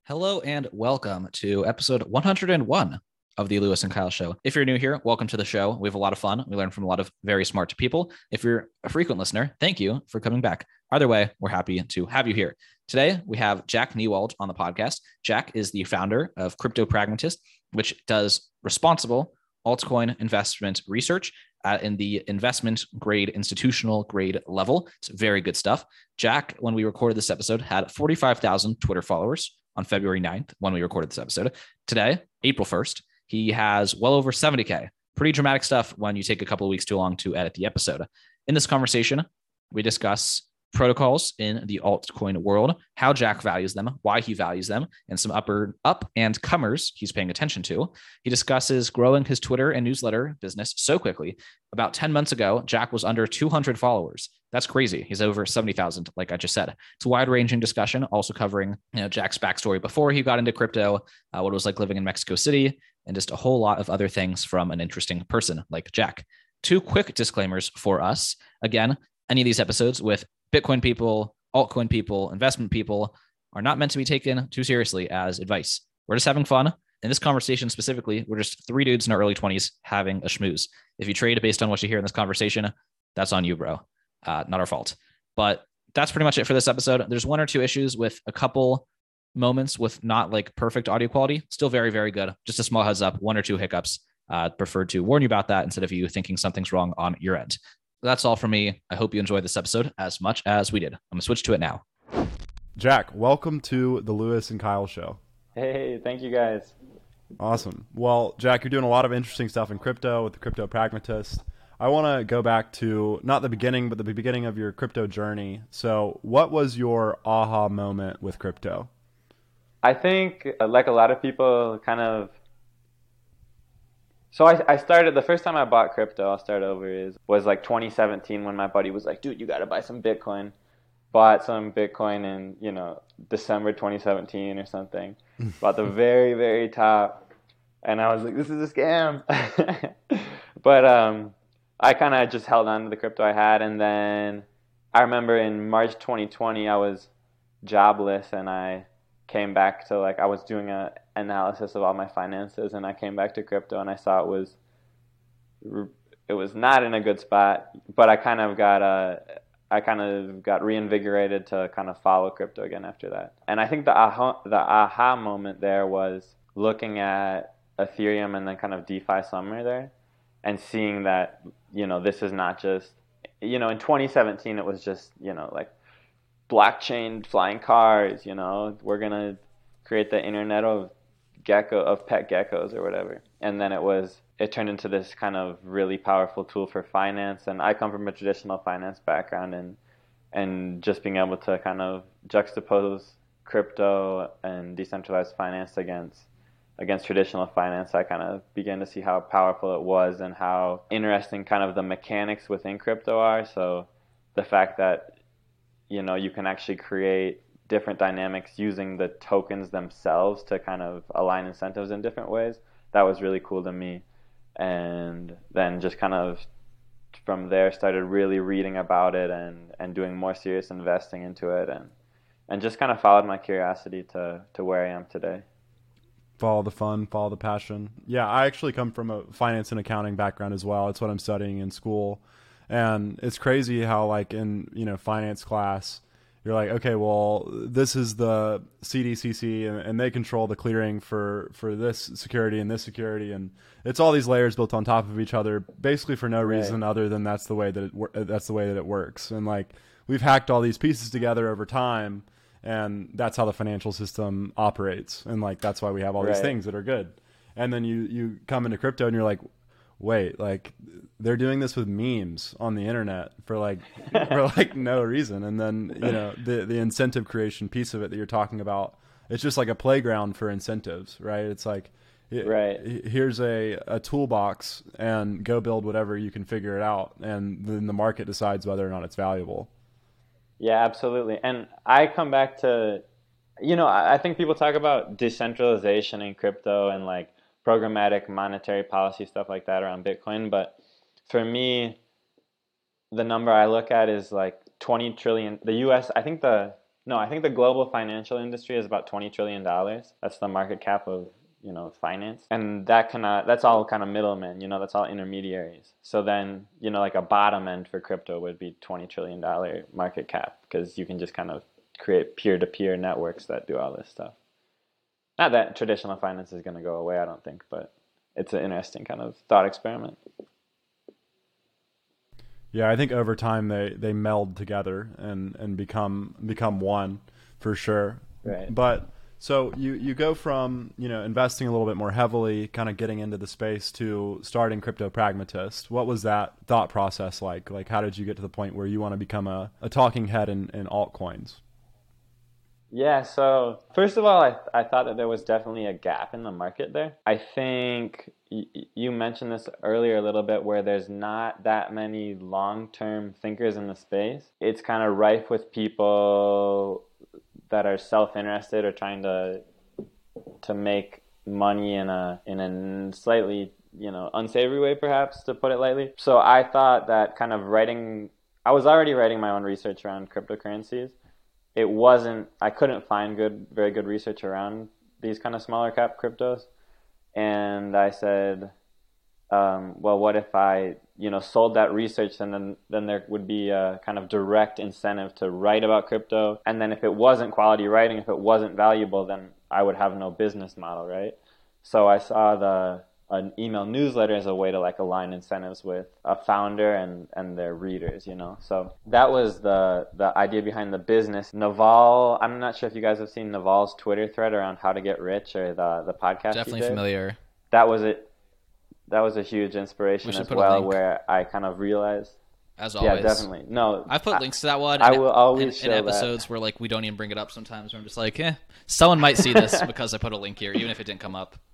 Hello and welcome to episode 101 of the Lewis and Kyle Show. If you're new here, welcome to the show. We have a lot of fun. We learn from a lot of very smart people. If you're a frequent listener, thank you for coming back. Either way, we're happy to have you here. Today, we have Jack Newald on the podcast. Jack is the founder of Crypto Pragmatist, which does responsible altcoin investment research in the investment grade, institutional grade level. It's very good stuff. Jack, when we recorded this episode, had 45,000 Twitter followers on February 9th when we recorded this episode. Today, April 1st, he has well over 70K. Pretty dramatic stuff when you take a couple of weeks too long to edit the episode. In this conversation, we discuss protocols in the altcoin world, how Jack values them, why he values them, and some up and comers he's paying attention to. He discusses growing his Twitter and newsletter business so quickly. About 10 months ago, Jack was under 200 followers. That's crazy. He's over 70,000, like I just said. It's a wide-ranging discussion, also covering Jack's backstory before he got into crypto, what it was like living in Mexico City, and just a whole lot of other things from an interesting person like Jack. Two quick disclaimers for us. Again, any of these episodes with Bitcoin people, altcoin people, investment people are not meant to be taken too seriously as advice. We're just having fun. In this conversation specifically, we're just three dudes in our early 20s having a schmooze. If you trade based on what you hear in this conversation, that's on you, bro. Not our fault. But that's pretty much it for this episode. There's one or two issues with a couple moments with not like perfect audio quality. Still very, very good. Just a small heads up, one or two hiccups. Prefer to warn you about that instead of you thinking something's wrong on your end. That's all from me. I hope you enjoyed this episode as much as we did. I'm going to switch to it now. Jack, welcome to the Lewis and Kyle Show. Hey, thank you guys. Awesome. Well, Jack, you're doing a lot of interesting stuff in crypto with the Crypto Pragmatist. I want to go back to not the beginning, but the beginning of your crypto journey. So what was your aha moment with crypto? I think, like a lot of people, So I started, the first time I bought crypto, I'll start over, was like 2017 when my buddy was like, dude, you got to buy some Bitcoin. Bought some Bitcoin in, December 2017 or something. Bought the very, very top. And I was like, this is a scam. But I kind of just held on to the crypto I had. And then I remember in March 2020, I was jobless and I came back to I was doing a analysis of all my finances, and I came back to crypto and I saw it was not in a good spot, but I kind of got reinvigorated to kind of follow crypto again after that. And I think the aha moment there was looking at Ethereum and then kind of DeFi summer there and seeing that, this is not just, in 2017 it was just, blockchain flying cars, we're going to create the internet of pet geckos or whatever. And then it turned into this kind of really powerful tool for finance. And I come from a traditional finance background, and just being able to kind of juxtapose crypto and decentralized finance against traditional finance, I kind of began to see how powerful it was and how interesting kind of the mechanics within crypto are. So the fact that you can actually create different dynamics using the tokens themselves to kind of align incentives in different ways. That was really cool to me. And then just kind of from there started really reading about it and doing more serious investing into it and just kind of followed my curiosity to where I am today. Follow the fun, follow the passion. Yeah, I actually come from a finance and accounting background as well. It's what I'm studying in school. And it's crazy how in finance class, you're like, okay, well, this is the CDCC and they control the clearing for this security and this security. And it's all these layers built on top of each other, basically for no reason other than that's the way that it works. And we've hacked all these pieces together over time, and that's how the financial system operates. And that's why we have all these things that are good. And then you come into crypto and you're like, wait, they're doing this with memes on the internet for no reason. And then, the incentive creation piece of it that you're talking about, it's just like a playground for incentives, right? It's here's a toolbox and go build whatever you can figure it out. And then the market decides whether or not it's valuable. Yeah, absolutely. And I come back to, I think people talk about decentralization in crypto and programmatic monetary policy, stuff like that around Bitcoin. But for me, the number I look at is 20 trillion. The US, I think the No, I think the global financial industry is about $20 trillion. That's the market cap of, finance. And that's all kind of middlemen, that's all intermediaries. So then, like a bottom end for crypto would be $20 trillion market cap, because you can just kind of create peer-to-peer networks that do all this stuff. Not that traditional finance is going to go away, I don't think, but it's an interesting kind of thought experiment. Yeah, I think over time they meld together and become one for sure. Right. But so you go from, investing a little bit more heavily, kind of getting into the space, to starting Crypto Pragmatist. What was that thought process like? Like, how did you get to the point where you want to become a talking head in altcoins? Yeah, so first of all, I thought that there was definitely a gap in the market there. I think you mentioned this earlier a little bit, where there's not that many long-term thinkers in the space. It's kind of rife with people that are self-interested or trying to make money in a slightly, unsavory way, perhaps, to put it lightly. So I thought that kind of I was already writing my own research around cryptocurrencies. I couldn't find very good research around these kind of smaller cap cryptos. And I said, well, what if I, sold that research, and then there would be a kind of direct incentive to write about crypto. And then if it wasn't quality writing, if it wasn't valuable, then I would have no business model, right? So I saw an email newsletter as a way to like align incentives with a founder and their readers, So that was the idea behind the business. Naval, I'm not sure if you guys have seen Naval's Twitter thread around how to get rich, or the podcast. Definitely familiar. That was it. That was a huge inspiration as well, where I kind of realized. As always. Yeah, definitely. No, I've put links to that one. I will always show in episodes where like we don't even bring it up sometimes, where I'm just like, someone might see this because I put a link here, even if it didn't come up.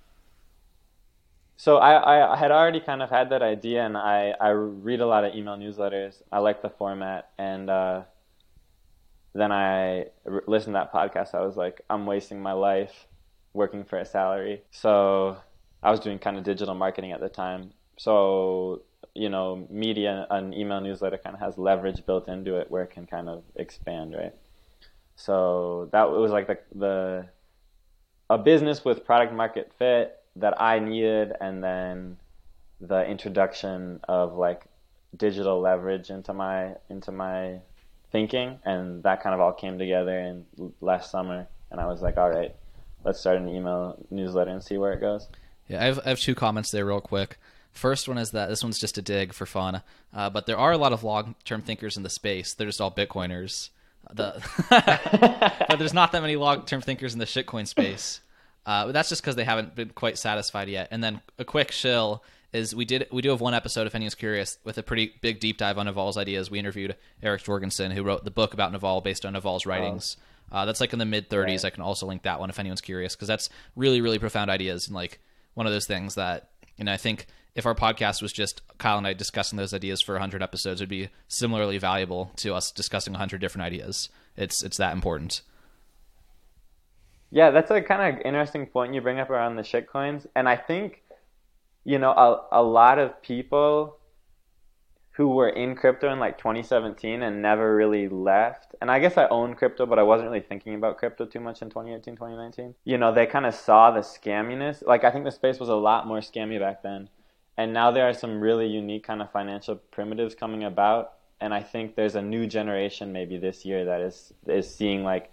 So I had already kind of had that idea, and I read a lot of email newsletters. I like the format, and then I listened to that podcast. I was like, I'm wasting my life working for a salary. So I was doing kind of digital marketing at the time. So, media, an email newsletter kind of has leverage built into it where it can kind of expand, right? So that was like a business with product market fit that I needed, and then the introduction of like digital leverage into my thinking, and that kind of all came together in last summer, and I was like, all right, let's start an email newsletter and see where it goes. Yeah, I have two comments there real quick. First one is that this one's just a dig for fun, but there are a lot of long-term thinkers in the space. They're just all Bitcoiners. But there's not that many long-term thinkers in the shitcoin space. But that's just because they haven't been quite satisfied yet. And then a quick shill is we do have one episode, if anyone's curious, with a pretty big deep dive on Naval's ideas. We interviewed Eric Jorgensen, who wrote the book about Naval based on Naval's writings. That's like in the mid-30s. Right. I can also link that one if anyone's curious, because that's really, really profound ideas, and like one of those things that, I think if our podcast was just Kyle and I discussing those ideas for 100 episodes, it would be similarly valuable to us discussing 100 different ideas. It's that important. Yeah, that's a kind of interesting point you bring up around the shitcoins. And I think, a lot of people who were in crypto in like 2017 and never really left. And I guess I owned crypto, but I wasn't really thinking about crypto too much in 2018, 2019. They kind of saw the scamminess. Like, I think the space was a lot more scammy back then. And now there are some really unique kind of financial primitives coming about. And I think there's a new generation maybe this year that is seeing, like,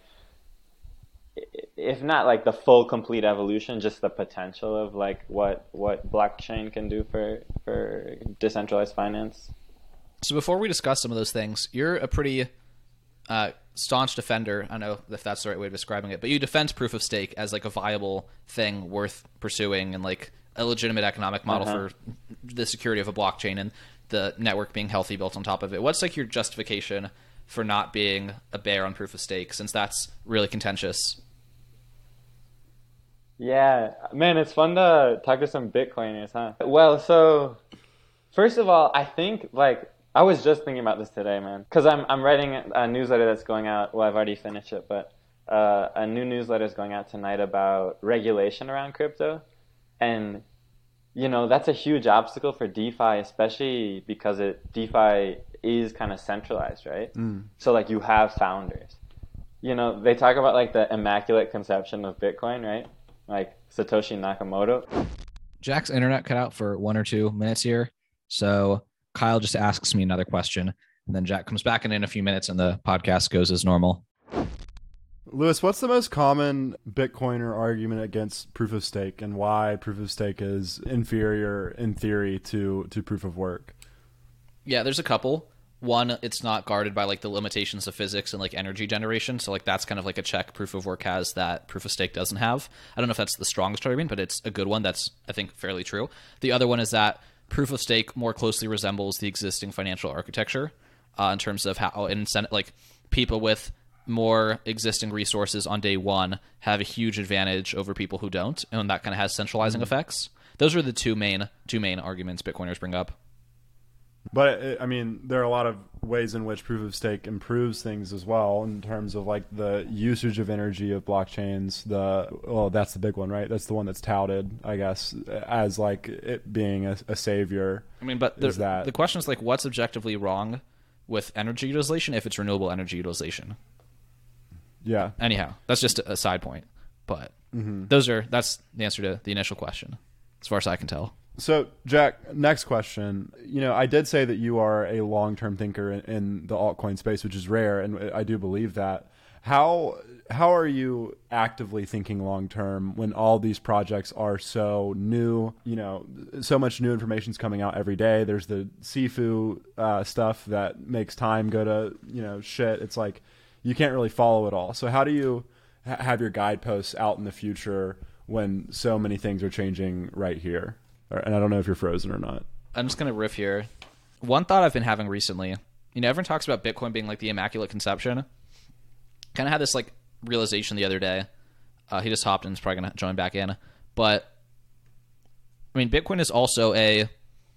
if not like the full complete evolution, just the potential of like what blockchain can do for decentralized finance. So before we discuss some of those things, you're a pretty staunch defender. I don't know if that's the right way of describing it, but you defend proof of stake as like a viable thing worth pursuing, and like a legitimate economic model for the security of a blockchain and the network being healthy built on top of it. What's like your justification for not being a bear on proof of stake, since that's really contentious? Yeah, man, it's fun to talk to some Bitcoiners, huh? Well, so first of all, I think like I was just thinking about this today, man, because I'm writing a newsletter that's going out. Well, I've already finished it, but a new newsletter is going out tonight about regulation around crypto, and that's a huge obstacle for DeFi, especially because DeFi is kind of centralized, right? So like you have founders. They talk about like the immaculate conception of Bitcoin, right? Like Satoshi Nakamoto. Jack's internet cut out for 1 or 2 minutes here. So Kyle just asks me another question, and then Jack comes back in a few minutes and the podcast goes as normal. Lewis, what's the most common Bitcoiner argument against proof of stake, and why proof of stake is inferior in theory to proof of work? Yeah, there's a couple. One, it's not guarded by like the limitations of physics and like energy generation. So like that's kind of like a check proof of work has that proof of stake doesn't have. I don't know if that's the strongest argument, but it's a good one. That's, I think, fairly true. The other one is that proof of stake more closely resembles the existing financial architecture in terms of how like people with more existing resources on day one have a huge advantage over people who don't, and that kind of has centralizing effects. Those are the two main arguments Bitcoiners bring up. But I mean, there are a lot of ways in which proof of stake improves things as well, in terms of like the usage of energy of blockchains. That's the big one, right? That's the one that's touted, I guess, as like it being a savior. I mean, but the question is like, what's objectively wrong with energy utilization if it's renewable energy utilization? Yeah. Anyhow, that's just a side point, but that's the answer to the initial question, as far as I can tell. So, Jack, next question. I did say that you are a long-term thinker in the altcoin space, which is rare, and I do believe that. How are you actively thinking long-term when all these projects are so new? So much new information is coming out every day. There's the Sifu stuff that makes time go to shit. It's like you can't really follow it all. So how do you have your guideposts out in the future when so many things are changing right here? And I don't know if you're frozen or not. I'm just going to riff here. One thought I've been having recently, everyone talks about Bitcoin being like the immaculate conception. Kind of had this like realization the other day. He just hopped in, is probably going to join back in. But, I mean, Bitcoin is also a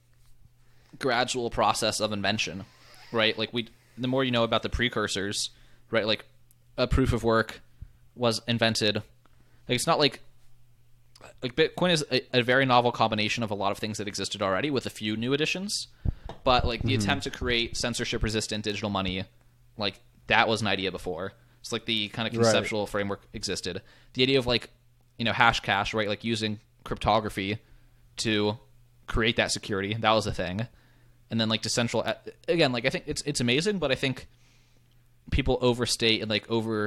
gradual process of invention, right? Like the more you know about the precursors, right? Like a proof of work was invented. Like it's not like Bitcoin is a very novel combination of a lot of things that existed already with a few new additions. But like the attempt to create censorship resistant digital money, like that was an idea before. It's like the kind of conceptual framework existed. The idea of like, hash cash, right? Like using cryptography to create that security, that was a thing. And then like again, like I think it's amazing, but I think people overstate and like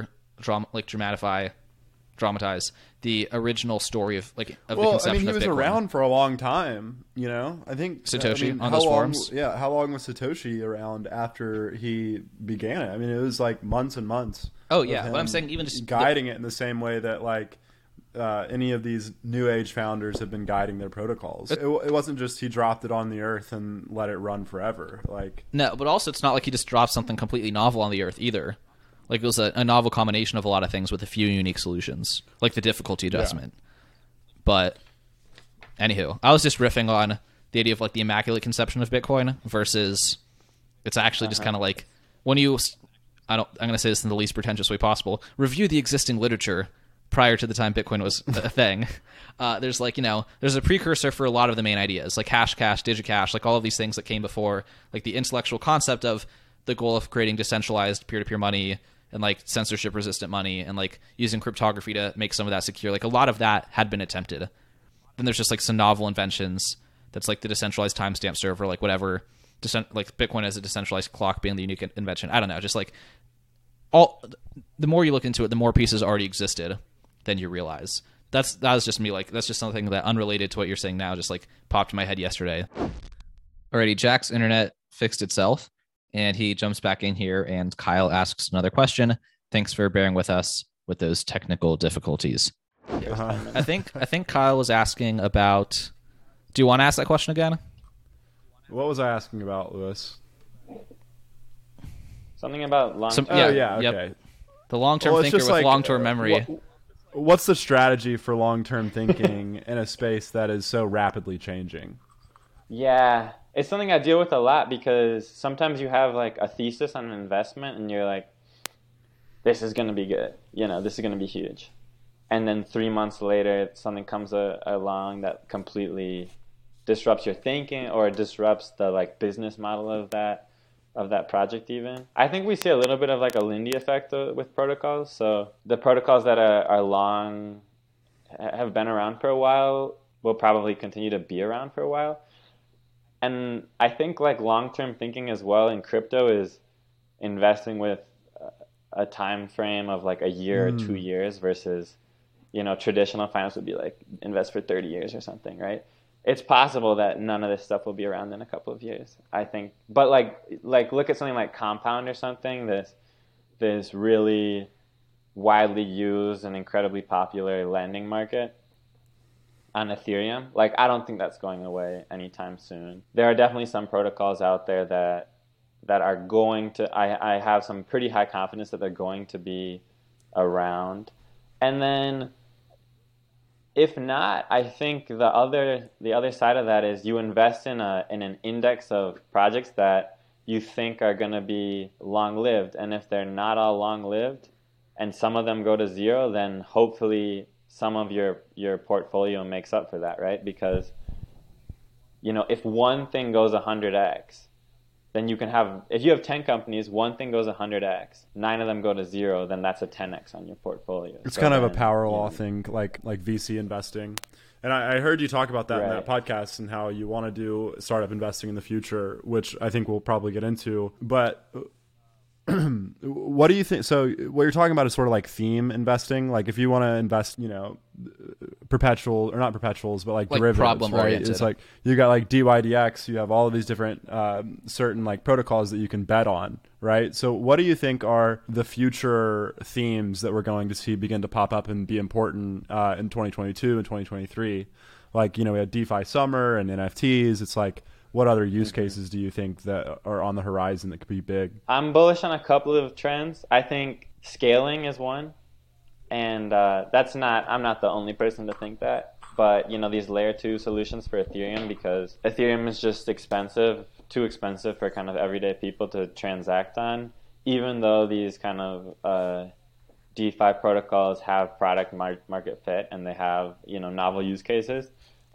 dramatize the original story of the conception of Bitcoin. I mean, he was around for a long time, I think Satoshi on those forums. Yeah, how long was Satoshi around after he began it? I mean, it was like months and months. Oh yeah, but I'm saying even just guiding it in the same way that like any of these new age founders have been guiding their protocols. It wasn't just he dropped it on the earth and let it run forever. Like no, but also it's not like he just dropped something completely novel on the earth either. Like it was a novel combination of a lot of things with a few unique solutions, like the difficulty adjustment. Yeah. But anywho, I was just riffing on the idea of like the immaculate conception of Bitcoin versus it's actually just kind of like when I'm going to say this in the least pretentious way possible, review the existing literature prior to the time Bitcoin was a thing. There's like, there's a precursor for a lot of the main ideas, like hash cash, digicash, like all of these things that came before, like the intellectual concept of the goal of creating decentralized peer-to-peer money and like censorship resistant money and like using cryptography to make some of that secure. Like a lot of that had been attempted. Then there's just like some novel inventions that's like the decentralized timestamp server, like whatever, like Bitcoin as a decentralized clock being the unique invention. I don't know, just like the more you look into it, the more pieces already existed than you realize. That was just me. Like that's just something that unrelated to what you're saying now, just like popped in my head yesterday. Alrighty, Jack's internet fixed itself. And he jumps back in here, and Kyle asks another question. Thanks for bearing with us with those technical difficulties. I think Kyle was asking about. Do you want to ask that question again? What was I asking about, Lewis? Something about long-term. Okay. Yep. The long-term thinker with like, long-term memory. What's the strategy for long-term thinking in a space that is so rapidly changing? Yeah. It's something I deal with a lot because sometimes you have like a thesis on an investment and you're like, this is going to be good. This is going to be huge. And then 3 months later, something comes along that completely disrupts your thinking or disrupts the like business model of that of that project even. I think we see a little bit of like a Lindy effect with protocols. So the protocols that are long, have been around for a while, will probably continue to be around for a while. And I think like long-term thinking as well in crypto is investing with a time frame of like a year or 2 years versus, traditional finance would be like invest for 30 years or something, right? It's possible that none of this stuff will be around in a couple of years, I think. But like look at something like Compound or something, this really widely used and incredibly popular lending market on Ethereum. Like, I don't think that's going away anytime soon. There are definitely some protocols out there that are going to, I have some pretty high confidence that they're going to be around. And then if not, I think the other side of that is you invest in an index of projects that you think are going to be long-lived. And if they're not all long-lived and some of them go to zero, then hopefully some of your portfolio makes up for that, right? Because, if one thing goes 100x, then you can have, if you have 10 companies, one thing goes 100x, 9 of them go to zero, then that's a 10x on your portfolio. It's kind of a power law thing, like VC investing. And I heard you talk about that in that podcast and how you want to do startup investing in the future, which I think we'll probably get into. But what do you think? So what you're talking about is sort of like theme investing. Like if you want to invest, perpetual or not perpetuals, but like derivatives, problem right? oriented. It's like you got like DYDX, you have all of these different certain like protocols that you can bet on, right? So what do you think are the future themes that we're going to see begin to pop up and be important in 2022 and 2023? Like, we had DeFi summer and NFTs. It's like, what other use cases do you think that are on the horizon that could be big? I'm bullish on a couple of trends. I think scaling is one. And I'm not the only person to think that. But, these layer 2 solutions for Ethereum, because Ethereum is just too expensive for kind of everyday people to transact on, even though these kind of DeFi protocols have product market fit and they have, novel use cases.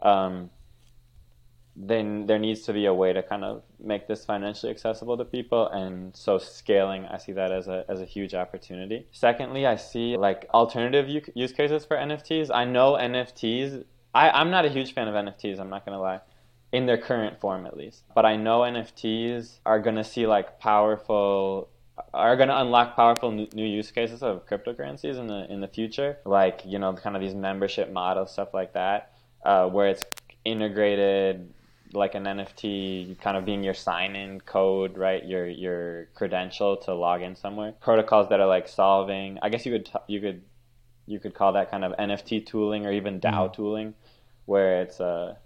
Then there needs to be a way to kind of make this financially accessible to people. And so scaling, I see that as a huge opportunity. Secondly, I see like alternative use cases for NFTs. I know NFTs, I'm not a huge fan of NFTs, I'm not going to lie, in their current form at least. But I know NFTs are going to see like are going to unlock powerful new use cases of cryptocurrencies in the future. Like, kind of these membership models, stuff like that, where it's integrated like an NFT kind of being your sign-in code, right? Your credential to log in somewhere. Protocols that are like solving, I guess you could call that kind of NFT tooling or even DAO tooling, where it's a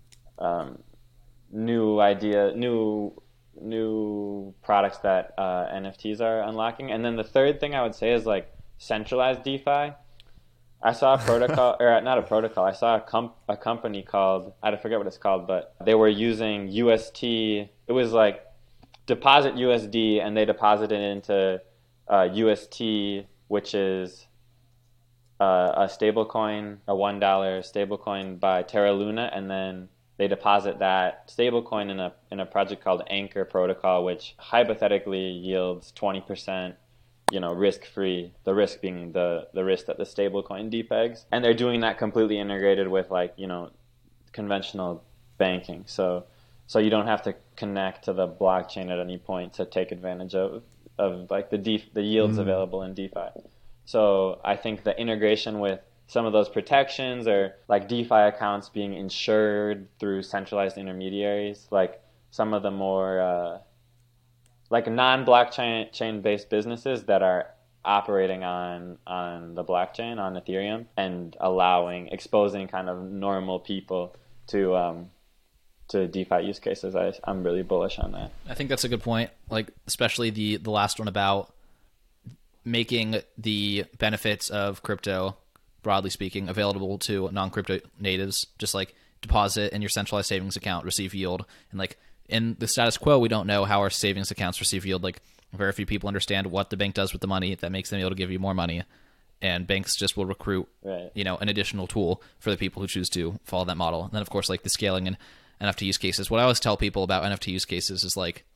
new idea, new products that NFTs are unlocking. And then the third thing I would say is like centralized DeFi. I saw a protocol, or not a protocol, I saw a company called, I forget what it's called, but they were using UST. It was like deposit USD, and they deposited into UST, which is a stablecoin, a $1 stablecoin by Terra Luna, and then they deposit that stablecoin in a project called Anchor Protocol, which hypothetically yields 20%. Risk-free, the risk being the risk that the stablecoin depegs. And they're doing that completely integrated with conventional banking. So you don't have to connect to the blockchain at any point to take advantage of like the yields available in DeFi. So I think the integration with some of those protections, or like DeFi accounts being insured through centralized intermediaries, like some of the more like non-blockchain based businesses that are operating on the blockchain, on Ethereum, and exposing kind of normal people to DeFi use cases. I'm really bullish on that. I think that's a good point. Like especially the last one about making the benefits of crypto, broadly speaking, available to non-crypto natives, just like deposit in your centralized savings account, receive yield, and like in the status quo, we don't know how our savings accounts receive yield. Like very few people understand what the bank does with the money that makes them able to give you more money. And banks just will recruit, an additional tool for the people who choose to follow that model. And then of course, like the scaling and NFT use cases. What I always tell people about NFT use cases is like,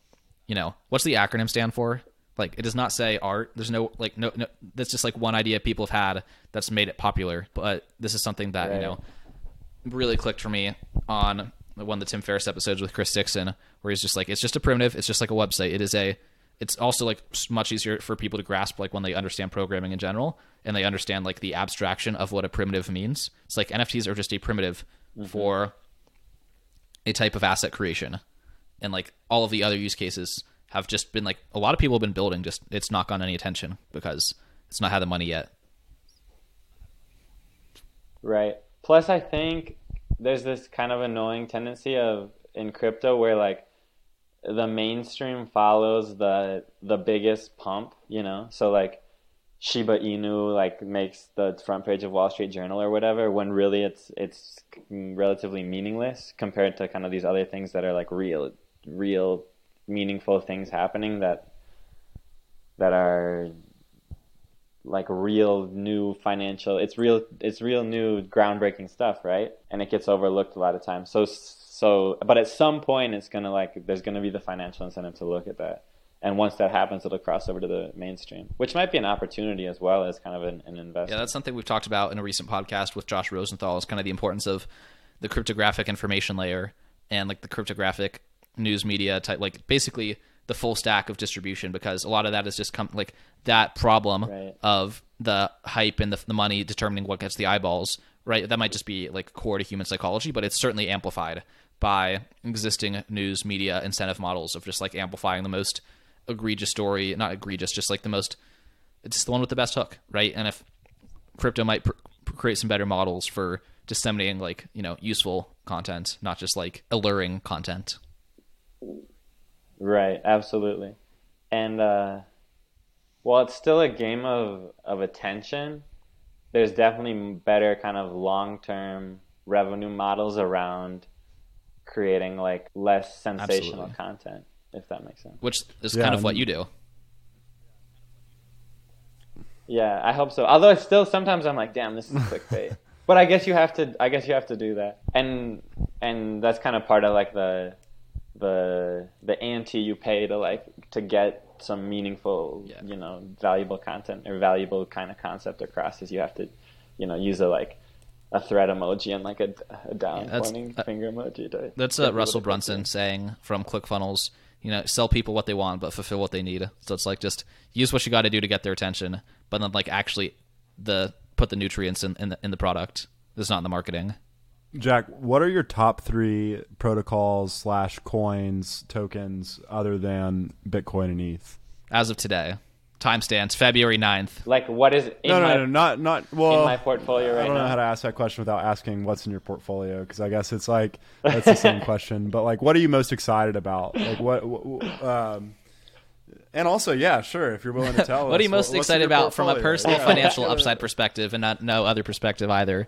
what's the acronym stand for? Like, it does not say art. There's no, like, no, that's just like one idea people have had that's made it popular. But this is something that, Right. really clicked for me on one of the Tim Ferriss episodes with Chris Dixon, where he's just like, it's just a primitive. It's just like a website. It's also like much easier for people to grasp, like when they understand programming in general and they understand like the abstraction of what a primitive means. It's like NFTs are just a primitive for a type of asset creation. And like all of the other use cases have just been like, a lot of people have been building, just it's not gotten any attention because it's not had the money yet. Right. Plus, I think there's this kind of annoying tendency in crypto where like the mainstream follows the biggest pump, So like Shiba Inu like makes the front page of Wall Street Journal or whatever, when really it's relatively meaningless compared to kind of these other things that are like real meaningful things happening that are like real new financial, it's real new groundbreaking stuff, right? And it gets overlooked a lot of times. So but at some point it's gonna like, there's gonna be the financial incentive to look at that. And once that happens, it'll cross over to the mainstream, which might be an opportunity as well as kind of an investment. Yeah, that's something we've talked about in a recent podcast with Josh Rosenthal, is kind of the importance of the cryptographic information layer and like the cryptographic news media type, like basically the full stack of distribution, because a lot of that is just like that problem Right. of the hype and the money determining what gets the eyeballs, right? That might just be like core to human psychology, but it's certainly amplified by existing news media incentive models of just like amplifying the most egregious story, not egregious, just like it's the one with the best hook, right? And if crypto might create some better models for disseminating like, useful content, not just like alluring content. Right, absolutely. And while it's still a game of attention, there's definitely better kind of long-term revenue models around creating like less sensational Absolutely. content, if that makes sense. Which is Yeah, kind of what you do. Yeah, I hope so. Although it's still sometimes I'm like, damn, this is clickbait. But I guess you have to do that. And that's kind of part of like the ante you pay to get some meaningful, Yeah. Valuable content or valuable kind of concept across, is you have to, use a thread emoji and like a down pointing finger emoji. That's Russell Brunson saying from ClickFunnels, sell people what they want, but fulfill what they need. So it's like, just use what you got to do to get their attention, but then like actually put the nutrients in the product. It's not in the marketing. Jack, what are your top 3 protocols / coins, tokens, other than Bitcoin and ETH? As of today, timestamps February 9th. Like, what is not well. in my portfolio right I don't know now? how to ask that question without asking what's in your portfolio, because I guess it's like that's the same question. But like, what are you most excited about? Like, and also, yeah, sure, if you're willing to tell us. What are you most what's in excited your about from a portfolio? personal Yeah. financial upside perspective, and no other perspective either?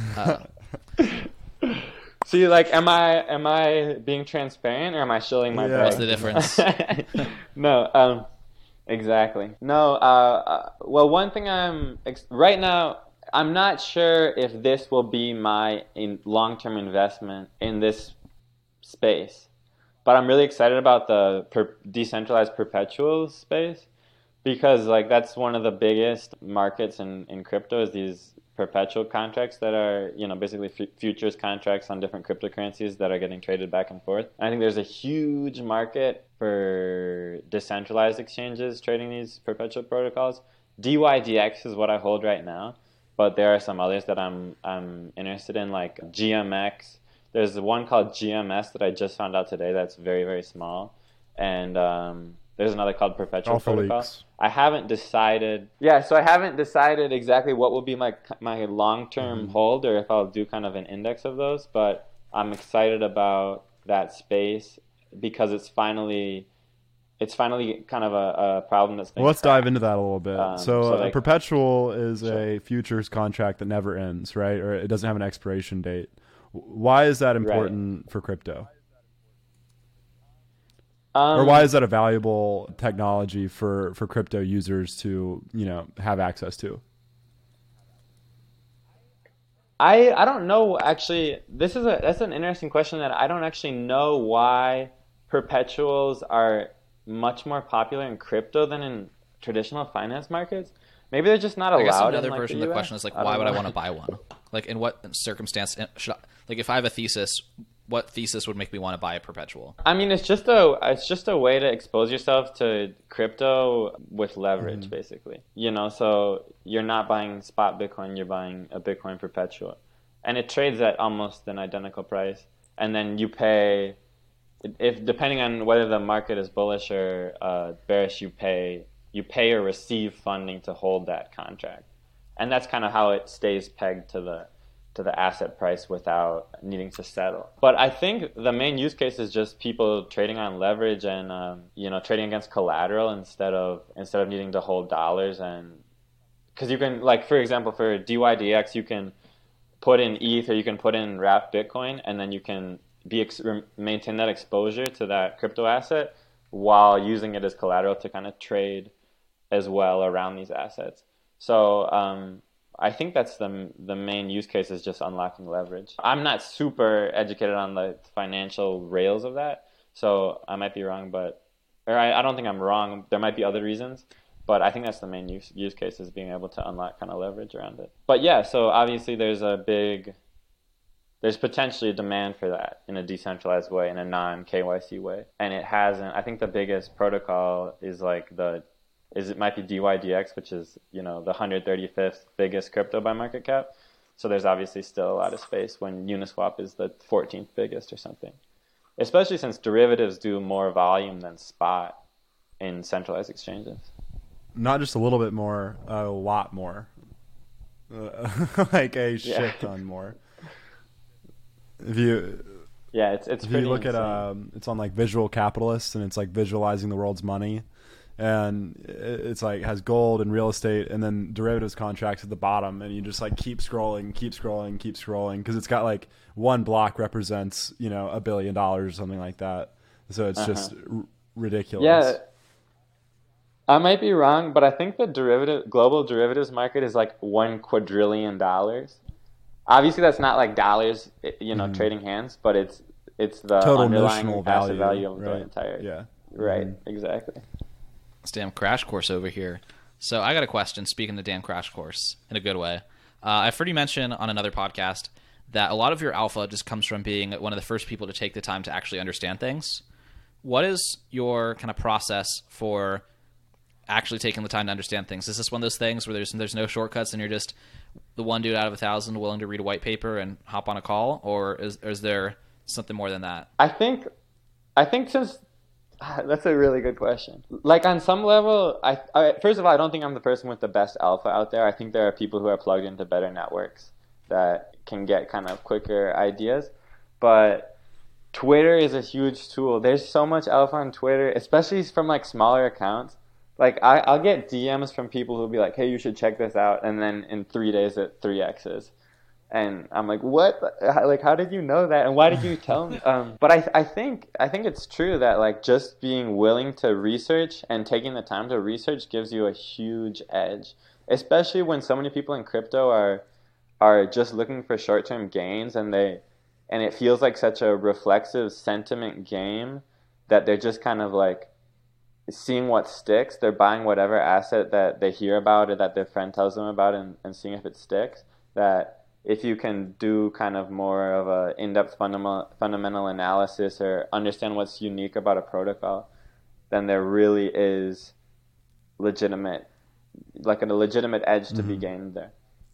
See, like, am I being transparent, or am I shilling my Yeah. bag? What's the difference? No, exactly. No, well, one thing right now, I'm not sure if this will be my long-term investment in this space, but I'm really excited about the decentralized perpetual space, because like that's one of the biggest markets in crypto, is these perpetual contracts that are, basically futures contracts on different cryptocurrencies that are getting traded back and forth. And I think there's a huge market for decentralized exchanges trading these perpetual protocols. DYDX is what I hold right now, but there are some others that I'm interested in, like GMX. There's one called GMS that I just found out today that's very, very small. And there's another called Perpetual Alpha Protocol. Leaks. I haven't decided. Yeah, so I haven't decided exactly what will be my long-term hold, or if I'll do kind of an index of those. But I'm excited about that space because it's finally kind of a problem that's been Well, let's cracked. dive into that a little bit. So, a like- perpetual is Sure. a futures contract that never ends, right? Or it doesn't have an expiration date. Why is that important for crypto? Or why is that a valuable technology for crypto users to, have access to? I don't know, actually. That's an interesting question that I don't actually know why perpetuals are much more popular in crypto than in traditional finance markets. Maybe they're just not allowed. I guess another in, like, version of the question is like, why would I want to buy one? Like, in what circumstance should I, like, if I have a thesis, what thesis would make me want to buy a perpetual? I mean, it's just a way to expose yourself to crypto with leverage, basically. You know, so you're not buying spot Bitcoin, you're buying a Bitcoin perpetual, and it trades at almost an identical price. And then you pay, if depending on whether the market is bullish or bearish, you pay or receive funding to hold that contract, and that's kind of how it stays pegged to the asset price without needing to settle. But I think the main use case is just people trading on leverage and trading against collateral instead of needing to hold dollars. And because you can, like, for example, for DYDX, you can put in ETH or you can put in wrapped Bitcoin, and then you can maintain that exposure to that crypto asset while using it as collateral to kind of trade as well around these assets. So I think that's the main use case, is just unlocking leverage. I'm not super educated on the financial rails of that, so I might be wrong, I don't think I'm wrong. There might be other reasons, but I think that's the main use case, is being able to unlock kind of leverage around it. But yeah, so obviously there's potentially a demand for that in a decentralized way, in a non-KYC way. And it hasn't. I think the biggest protocol is it might be DYDX, which is, the 135th biggest crypto by market cap. So there's obviously still a lot of space when Uniswap is the 14th biggest or something. Especially since derivatives do more volume than spot in centralized exchanges. Not just a little bit more, a lot more. Like a shit ton more. If you look insane. at it's on like Visual Capitalist, and it's like visualizing the world's money, and it's like has gold and real estate and then derivatives contracts at the bottom, and you just like keep scrolling because it's got like one block represents $1 billion or something like that, so it's just ridiculous. Yeah, I might be wrong, but I think the global derivatives market is like $1 quadrillion. Obviously, that's not like dollars, trading hands, but it's the total underlying asset value of the entire. Yeah. Right. Exactly. It's damn crash course over here. So I got a question. Speaking of the damn crash course in a good way, I've heard you mention on another podcast that a lot of your alpha just comes from being one of the first people to take the time to actually understand things. What is your kind of process for actually taking the time to understand things? Is this one of those things where there's no shortcuts and you're just the one dude out of 1,000 willing to read a white paper and hop on a call, or is there something more than that? I think since that's a really good question. Like, on some level, I first of all, I don't think I'm the person with the best alpha out there. I think there are people who are plugged into better networks that can get kind of quicker ideas. But Twitter is a huge tool. There's so much alpha on Twitter, especially from like smaller accounts. Like, I'll get DMs from people who'll be like, hey, you should check this out. And then in 3 days, it 3Xs. And I'm like, what? Like, how did you know that? And why did you tell me? But I think it's true that, like, just being willing to research and taking the time to research gives you a huge edge. Especially when so many people in crypto are just looking for short-term gains, and it feels like such a reflexive sentiment game that they're just kind of like seeing what sticks. They're buying whatever asset that they hear about or that their friend tells them about, and seeing if it sticks. That if you can do kind of more of a in-depth fundamental analysis or understand what's unique about a protocol, then there really is a legitimate edge to be gained there.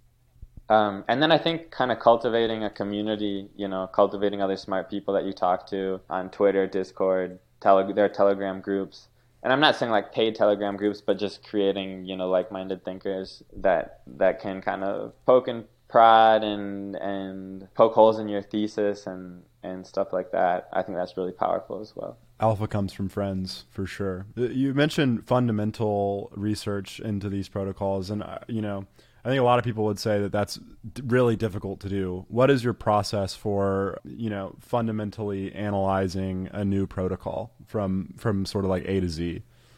And then I think kind of cultivating a community, cultivating other smart people that you talk to on Twitter, Discord, there are Telegram groups. And I'm not saying like paid Telegram groups, but just creating, like-minded thinkers that can kind of poke and prod and poke holes in your thesis and stuff like that. I think that's really powerful as well. Alpha comes from friends, for sure. You mentioned fundamental research into these protocols, and I think a lot of people would say that that's really difficult to do. What is your process for, fundamentally analyzing a new protocol from sort of like A to Z?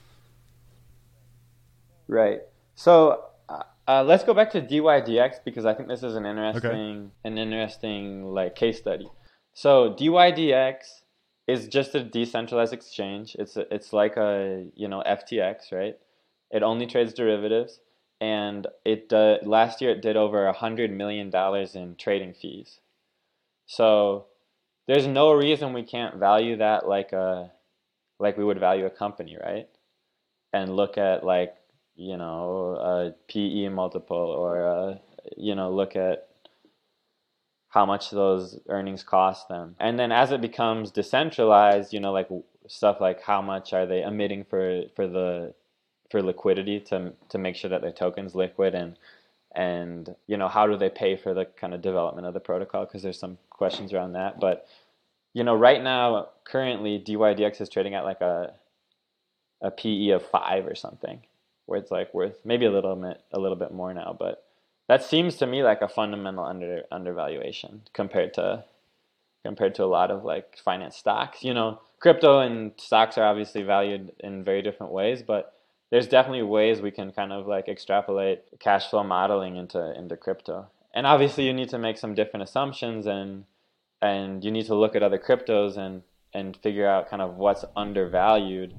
Right. So let's go back to DYDX, because I think this is an interesting like case study. So DYDX is just a decentralized exchange. It's like a, FTX, right? It only trades derivatives, and last year it did over $100 million in trading fees. So there's no reason we can't value that like we would value a company, right? And look at like, a PE multiple, or look at how much those earnings cost them. And then as it becomes decentralized, like stuff like how much are they emitting for liquidity to make sure that their token's liquid, and how do they pay for the kind of development of the protocol, because there's some questions around that. But right now, currently DYDX is trading at like a PE of 5 or something, where it's like worth maybe a little bit more now, but that seems to me like a fundamental undervaluation compared to a lot of like finance stocks. Crypto and stocks are obviously valued in very different ways, but there's definitely ways we can kind of like extrapolate cash flow modeling into crypto. And obviously you need to make some different assumptions, and you need to look at other cryptos and figure out kind of what's undervalued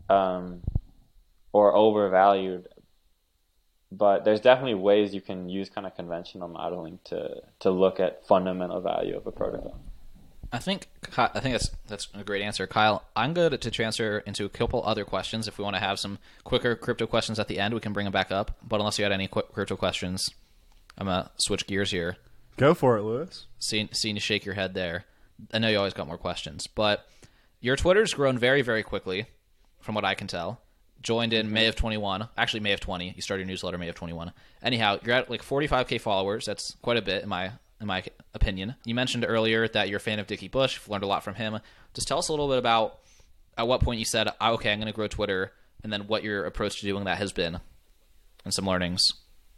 or overvalued. But there's definitely ways you can use kind of conventional modeling to look at fundamental value of a protocol. I think that's a great answer, Kyle. I'm good to transfer into a couple other questions. If we want to have some quicker crypto questions at the end, we can bring them back up. But unless you had any quick crypto questions, I'm gonna switch gears here. Go for it, Lewis. Seeing you shake your head there. I know you always got more questions, but your Twitter's grown very, very quickly, from what I can tell. Joined in May of 21. Actually, May of 20. You started your newsletter May of 21. Anyhow, you're at like 45K followers. That's quite a bit in my opinion. You mentioned earlier that you're a fan of Dickie Bush. You've learned a lot from him. Just tell us a little bit about at what point you said, okay, I'm going to grow Twitter, and then what your approach to doing that has been, and some learnings.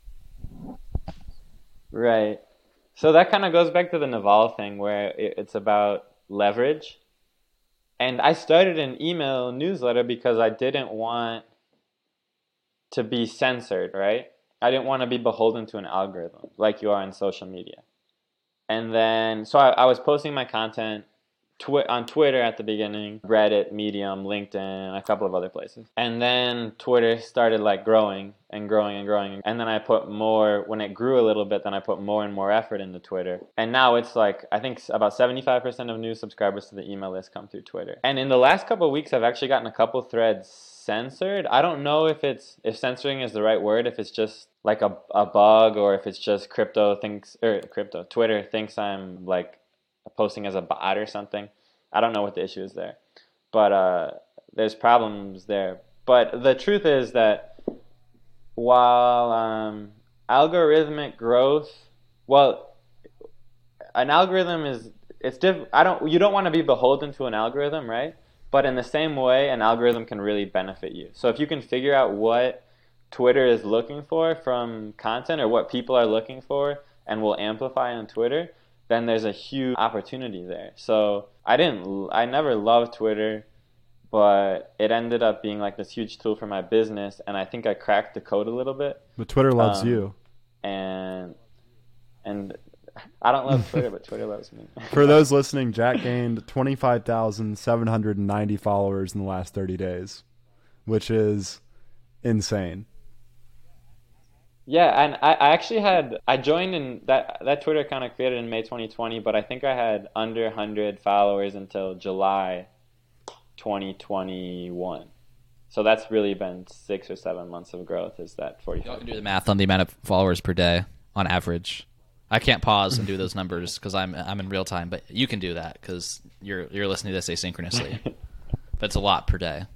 Right. So that kind of goes back to the Naval thing, where it's about leverage. And I started an email newsletter because I didn't want to be censored, right? I didn't want to be beholden to an algorithm like you are in social media. And then, so I was posting my content on Twitter at the beginning, Reddit, Medium, LinkedIn, a couple of other places. And then Twitter started like growing and growing and growing. And then I put more, when it grew a little bit, then I put more and more effort into Twitter. And now it's like, I think about 75% of new subscribers to the email list come through Twitter. And in the last couple of weeks, I've actually gotten a couple threads censored. I don't know if censoring is the right word, if it's just like a bug, or if it's just Twitter thinks I'm like posting as a bot or something. I don't know what the issue is there, but there's problems there. But the truth is that while algorithmic growth, well, an algorithm is you don't want to be beholden to an algorithm, right? But in the same way, an algorithm can really benefit you. So if you can figure out what Twitter is looking for from content, or what people are looking for and will amplify on Twitter, then there's a huge opportunity there. So I never loved Twitter, but it ended up being like this huge tool for my business, and I think I cracked the code a little bit. But Twitter loves you. And I don't love Twitter, but Twitter loves me. For those listening, Jack gained 25,790 followers in the last 30 days, which is insane. Yeah, and I joined in that Twitter account I created in May 2020, but I think I had under 100 followers until July 2021. So that's really been 6 or 7 months of growth, is that 45. Y'all can do the math on the amount of followers per day on average. I can't pause and do those numbers because I'm in real time, but you can do that because you're listening to this asynchronously. But it's a lot per day.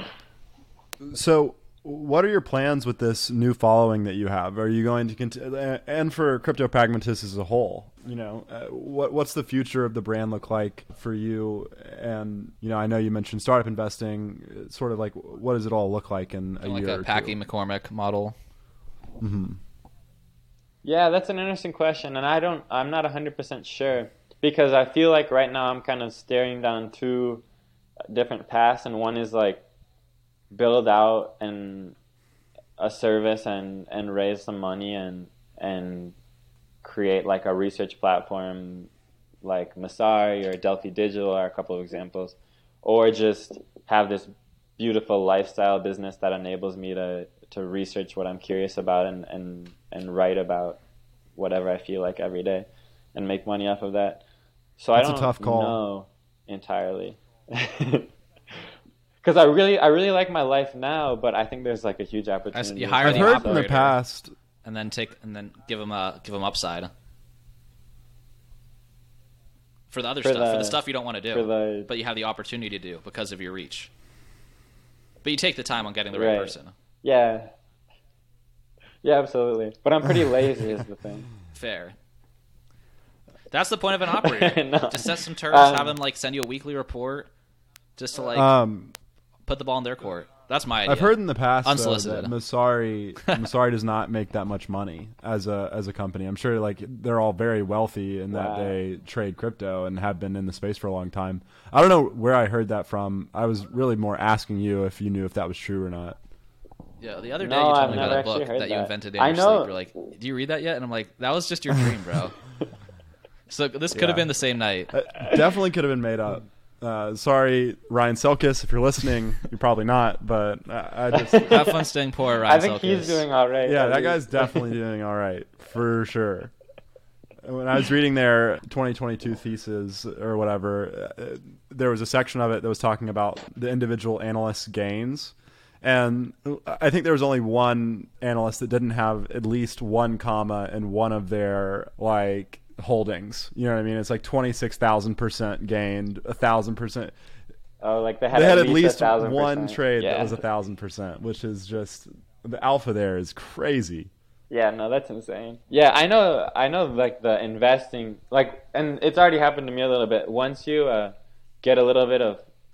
So what are your plans with this new following that you have? Are you going to continue, and for Crypto Pragmatists as a whole, what's the future of the brand look like for you? And, I know you mentioned startup investing, sort of like, what does it all look like in a year or two? Like a Packy McCormick model. Mm-hmm. Yeah, that's an interesting question. And I'm not 100% sure, because I feel like right now I'm kind of staring down two different paths. And one is like, build out a service and raise some money and create like a research platform like Masari or Delphi Digital are a couple of examples, or just have this beautiful lifestyle business that enables me to research what I'm curious about and write about whatever I feel like every day and make money off of that. So That's I don't a tough call. know entirely. Because I really like my life now, but I think there's like a huge opportunity. You hire I've the heard operator in the past. and then give them upside for the other stuff, for the stuff you don't want to do, but you have the opportunity to do because of your reach. But you take the time on getting the right person. Yeah, absolutely. But I'm pretty lazy is the thing. Fair. That's the point of an operator. No. Just set some terms, have them like send you a weekly report, just to like put the ball in their court. That's my idea. I've heard in the past Unsolicited. that Masari does not make that much money as a company. I'm sure like they're all very wealthy in that they trade crypto and have been in the space for a long time. I don't know where I heard that from. I was really more asking you if you knew if that was true or not. Yeah, the other day you told me about a book that you invented in your sleep. You're like, do you read that yet? And I'm like, that was just your dream, bro. So this could have been the same night. Definitely could have been made up. Sorry, Ryan Selkis, if you're listening, you're probably not, but I just have fun staying poor, Ryan Selkis. I think he's doing all right. Yeah, that guy's definitely doing all right for sure. When I was reading their 2022 thesis or whatever, there was a section of it that was talking about the individual analysts' gains. And I think there was only one analyst that didn't have at least one comma in one of their like holdings. You know what I mean? It's like 26,000% gained, 1,000%. Oh, like they had at least 1,000%. one trade that was 1,000%, which is just the alpha there is crazy. Yeah, no, that's insane. Yeah, I know like the investing, like, and it's already happened to me a little bit. Once you get a little bit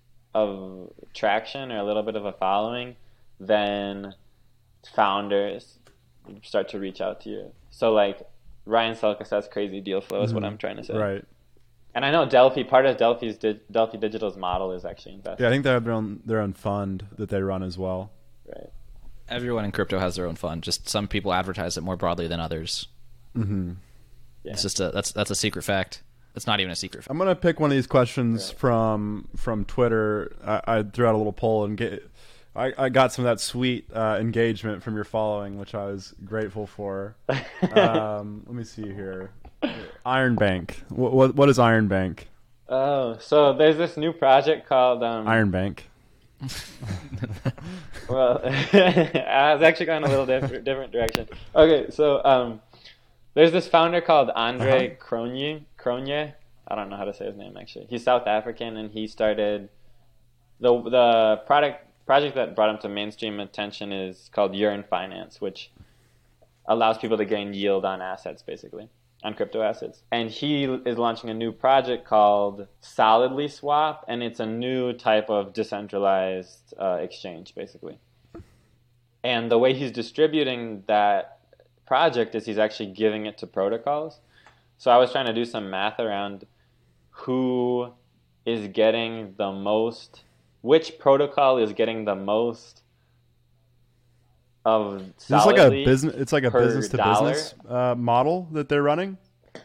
of traction or a little bit of a following, then founders start to reach out to you. So like Ryan Selkis has crazy deal flow is what I'm trying to say. Right. And I know part of Delphi Digital's model is actually investing. Yeah, I think they have their own fund that they run as well. Right. Everyone in crypto has their own fund. Just some people advertise it more broadly than others. Mm-hmm. Yeah. It's just that's a secret fact. It's not even a secret fact. I'm gonna pick one of these questions from Twitter. I threw out a little poll and I got some of that sweet engagement from your following, which I was grateful for. Let me see here. Iron Bank. What is Iron Bank? Oh, so there's this new project called Iron Bank. Well, I was actually going a little different direction. Okay, so there's this founder called Andre Cronje. I don't know how to say his name actually. He's South African, and he started the project that brought him to mainstream attention is called Yearn Finance, which allows people to gain yield on assets, basically, on crypto assets. And he is launching a new project called Solidly Swap, and it's a new type of decentralized exchange, basically. And the way he's distributing that project is he's actually giving it to protocols. So I was trying to do some math around who is getting the most, which protocol is getting the most of Solidly. It's like a business to business model that they're running.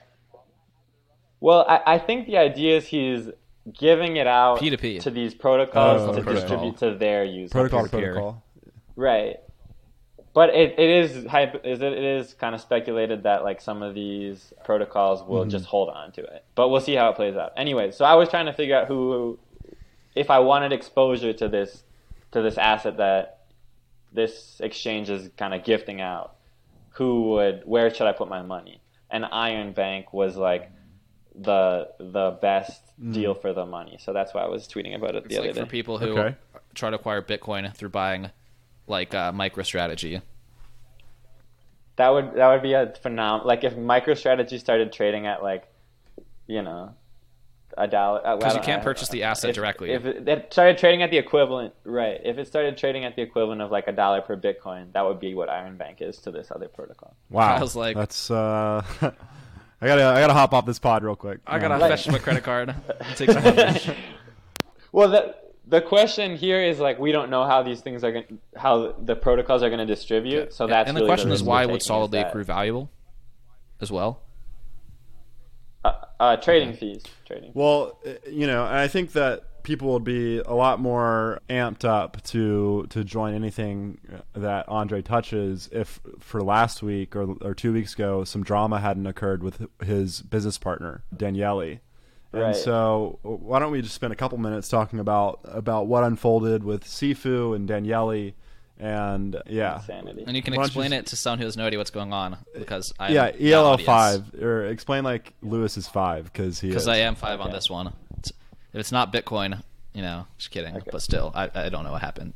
Well, I think the idea is he's giving it out P2P to these protocols to protocol. distribute to their users. Protocol to Peer-to-peer. protocol. Right. But it is kind of speculated that like some of these protocols will just hold on to it. But we'll see how it plays out. Anyway, so I was trying to figure out who, if I wanted exposure to this asset that this exchange is kind of gifting out, where should I put my money? And Iron Bank was like the best deal for the money. So that's why I was tweeting about it the other day. For people who try to acquire Bitcoin through buying like MicroStrategy. That would be a phenomenal. Like if MicroStrategy started trading at like, $1. Because you can't purchase the asset directly. If it started trading at the equivalent, right? If it started trading at the equivalent of like $1 per Bitcoin, that would be what Iron Bank is to this other protocol. Wow, I was like, that's I gotta hop off this pod real quick. I gotta fetch my credit card. Take some leverage. Well, the question here is like we don't know how these things are how the protocols are going to distribute. So that's and the really question is why would risk Solidly we're taking accrue valuable as well? Trading fees. Trading. Well, and I think that people would be a lot more amped up to join anything that Andre touches if for last week or 2 weeks ago some drama hadn't occurred with his business partner Daniele. And Right. so why don't we just spend a couple minutes talking about what unfolded with Sifu and Daniele, and Insanity. And you can explain it to someone who has no idea what's going on, because I am ELO the audience. 5, or explain like Lewis is 5 because I am 5 on this one. If it's not Bitcoin, just kidding. Okay. But still, I don't know what happened.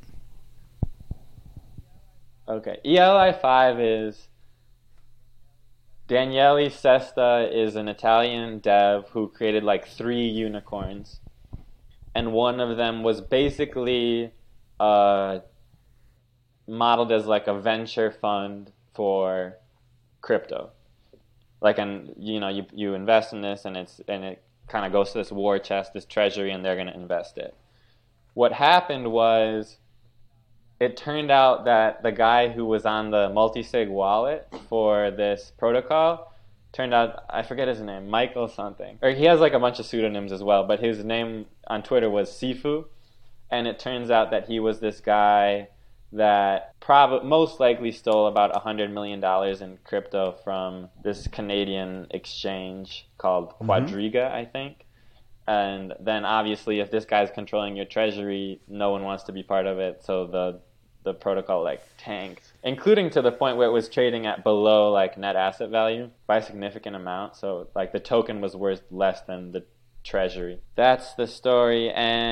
Okay. ELI5 is Daniele Sesta is an Italian dev who created like 3 unicorns. And one of them was basically modeled as like a venture fund for crypto. Like, you invest in this, and it kind of goes to this war chest, this treasury, and they're going to invest it. What happened was, it turned out that the guy who was on the multisig wallet for this protocol, turned out, I forget his name, Michael something. Or he has like a bunch of pseudonyms as well, but his name on Twitter was Sifu. And it turns out that he was this guy that most likely stole about $100 million in crypto from this Canadian exchange called Quadriga, I think. And then obviously if this guy's controlling your treasury, no one wants to be part of it, so the protocol like tanked, including to the point where it was trading at below like net asset value by a significant amount. So like the token was worth less than the treasury. That's the story.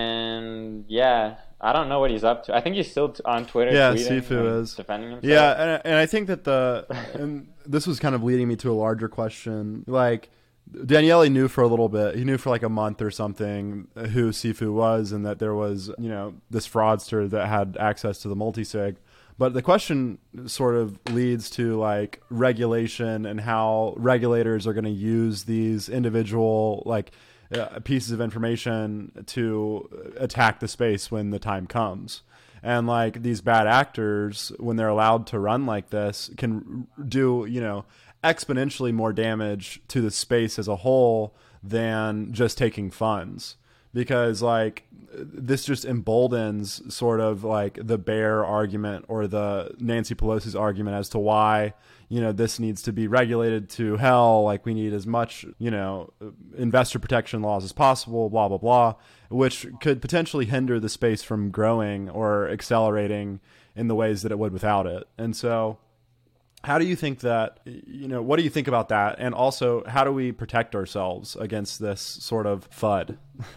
And yeah, I don't know what he's up to. I think he's still on Twitter. Yeah, tweeting Sifu is defending himself. Yeah, and I think that and this was kind of leading me to a larger question. Like, Daniele knew for a little bit. He knew for like a month or something who Sifu was, and that there was, this fraudster that had access to the multisig. But the question sort of leads to like regulation and how regulators are going to use these individual pieces of information to attack the space when the time comes. And like these bad actors, when they're allowed to run like this, can do, exponentially more damage to the space as a whole than just taking funds. Because like this just emboldens sort of like the bear argument or the Nancy Pelosi's argument as to why this needs to be regulated to hell. Like, we need as much, investor protection laws as possible, blah, blah, blah, which could potentially hinder the space from growing or accelerating in the ways that it would without it. And so how do you think that, what do you think about that? And also, how do we protect ourselves against this sort of FUD?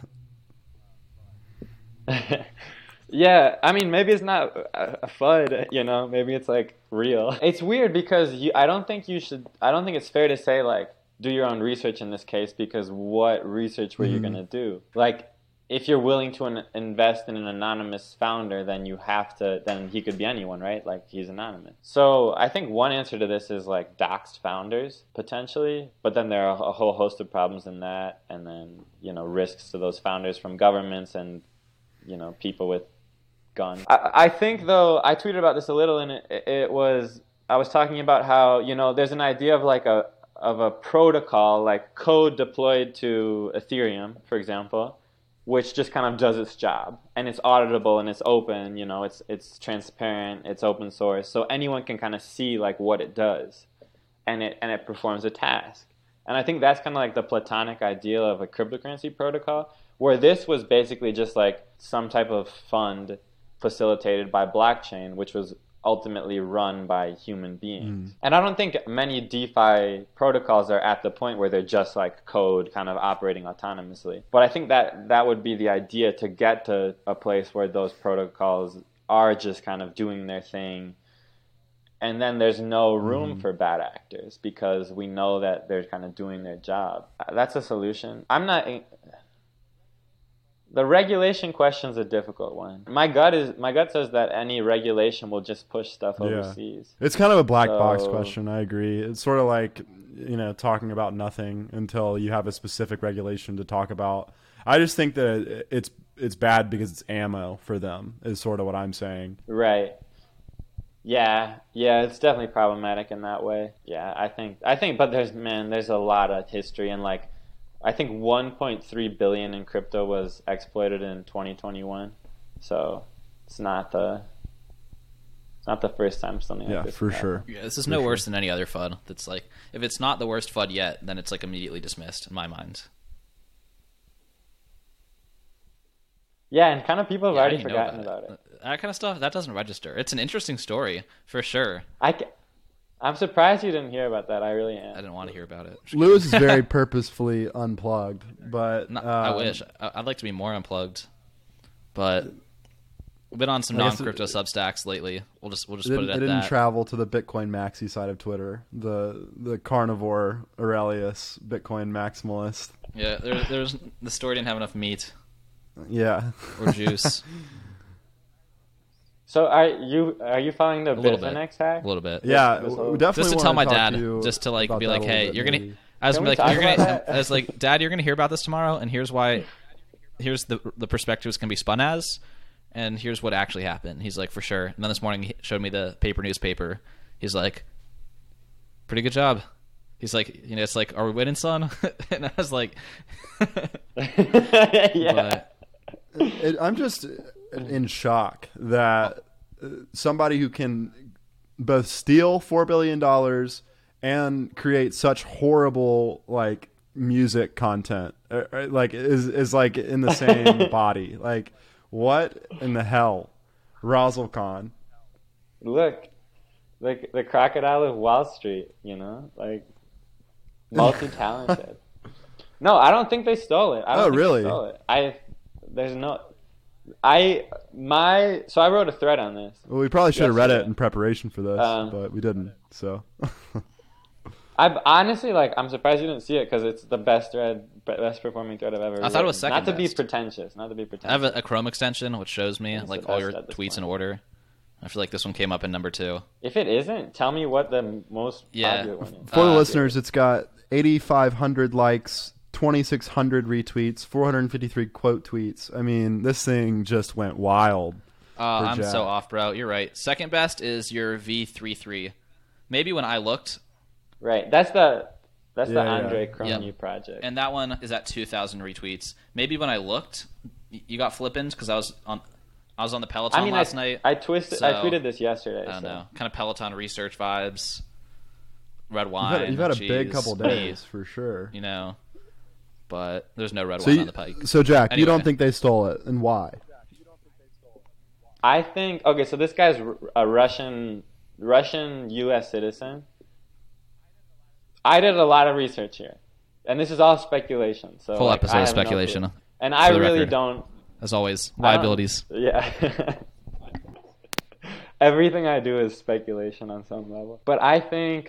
Yeah, I mean, maybe it's not a FUD, maybe it's like real. It's weird because I don't think it's fair to say like, do your own research in this case, because what research were you going to do? Like, if you're willing to invest in an anonymous founder, then then he could be anyone, right? Like, he's anonymous. So I think one answer to this is like doxed founders potentially, but then there are a whole host of problems in that, and then, risks to those founders from governments and, people with guns. I think, though, I tweeted about this a little, and I was talking about how, there's an idea of like a protocol, like code deployed to Ethereum, for example, which just kind of does its job, and it's auditable and it's open, it's transparent, it's open source, so anyone can kind of see like what it does, and it performs a task. And I think that's kind of like the platonic ideal of a cryptocurrency protocol, where this was basically just like some type of fund facilitated by blockchain, which was ultimately run by human beings. And I don't think many DeFi protocols are at the point where they're just like code kind of operating autonomously. But I think that would be the idea, to get to a place where those protocols are just kind of doing their thing. And then there's no room for bad actors, because we know that they're kind of doing their job. That's a solution. The regulation question is a difficult one. My gut says that any regulation will just push stuff overseas. It's kind of a black box question. I agree. It's sort of like, talking about nothing until you have a specific regulation to talk about. I just think that it's bad because it's ammo for them, is sort of what I'm saying. Right. Yeah, it's definitely problematic in that way. Yeah, I think, but there's a lot of history, and like I think 1.3 billion in crypto was exploited in 2021. So it's not the first time something like this for happened. sure. Yeah, this is no worse than any other FUD. That's like, if it's not the worst FUD yet, then it's like immediately dismissed in my mind. Yeah, and kind of people have Yeah, I already didn't know forgotten about it. That kind of stuff, that doesn't register. It's an interesting story, for sure. I'm surprised you didn't hear about that. I really am. I didn't want to hear about it. Lewis is very purposefully unplugged, but I wish. I'd like to be more unplugged, but we've been on some I guess non-crypto Substacks lately. We'll just put it it at didn't that. travel to the Bitcoin Maxi side of Twitter, the carnivore Aurelius Bitcoin maximalist. Yeah, there's the story didn't have enough meat Yeah. or juice. So are you following the little bit. Bitfinex hack? A little bit. Yeah, This we whole- definitely Just to want tell my talk dad, to you just to like about be that like, a little hey, bit, you're gonna. maybe. I was Can gonna be we like, you're talk gonna. about that? I was like, Dad, you're gonna hear about this tomorrow, and here's why. Here's the perspective it's gonna be spun as, and here's what actually happened. He's like, for sure. And then this morning he showed me the newspaper. He's like, pretty good job. He's like, it's like, are we winning, son? And I was like, Yeah. I'm just in shock that somebody who can both steal $4 billion and create such horrible like music content like is like in the same body. Like, what in the hell? Razzle Khan. Look, like the crocodile of Wall Street, like multi-talented. No, I don't think they stole it. I don't think really? They stole it. So I wrote a thread on this. Well, we probably should have read it Yesterday. in preparation for this, but we didn't. So I'm honestly I'm surprised you didn't see it because it's the best performing thread I've ever. I thought it was written. second Not to be best. pretentious. I have a Chrome extension which shows me It's like the all best your at this tweets in point. order. I feel like this one came up in number 2. If it isn't, tell me what the most Yeah. popular one is. for the listeners, it's got 8,500 likes, 2,600 retweets, 453 quote tweets. I mean, this thing just went wild. I'm Jack. so off, bro. You're right. Second best is your V33. Maybe when I looked, Right. That's the Yeah, Andre yeah. Cronje Yep. project. and that one is at 2,000 retweets. Maybe when I looked, you got flippins because I was on the Peloton last night. I So, tweeted this yesterday. I don't so. know, kind of Peloton research vibes. Red You've wine. had a cheese, big couple meat, days for sure. but there's no red So, wine on the pike. so Jack, you Anyway. don't think they stole it, and why? I think okay. So this guy's a Russian U.S. citizen. I did a lot of research here, and this is all speculation. So Full episode I of have no speculation. clue. And I the really record. don't. As always, I don't- liabilities. Yeah. Everything I do is speculation on some level. But I think